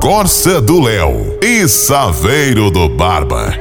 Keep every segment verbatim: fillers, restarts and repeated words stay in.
Corsa do Léo e Saveiro do Barba.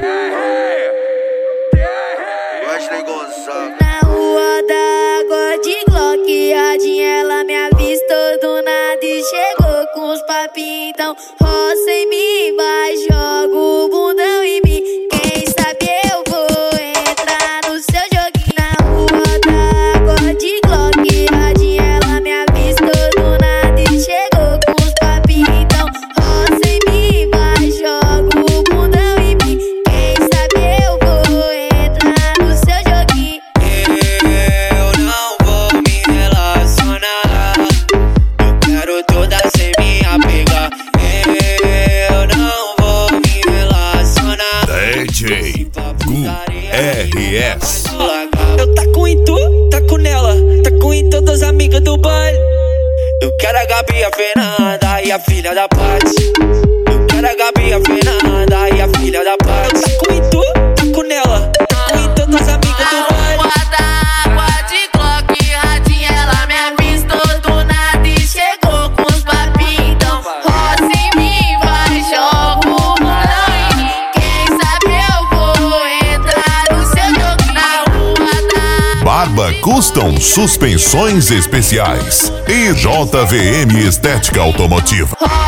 Na rua da água de Glock, radinha, ela me avistou do nada e chegou com os papinhos. Então roça em mim, vai, joga o bundão em mim. Quem sabe eu vou entrar no seu joguinho. Na rua da água de Glock, radinha, ela me avistou do nada e chegou com os papinhos. Então roça em mim, vai, joga o bundão em mim. Quem sabe eu vou entrar no seu joguinho. Eu não vou me relacionar, eu quero toda sem me apegar. Eu não vou me relacionar. D J Gu R S. Eu taco em tu, taco nela, taco em todas as amigas do baile. Eu quero a Gabi, a Fernanda e a filha da Paty. Eu quero a Gabi, a Fernanda e a filha da Paty. Eu taco em tu, taco nela, taco em todas as amigas do baile. Na rua da água de Glock, radinha, ela me avistou do nada e chegou com os papinhos. Então roça em mim, vai, joga o bundão em mim. Quem sabe eu vou entrar no seu joguinho. Na rua da Barba Custom Suspensões Especiais e J V M Estética Automotiva.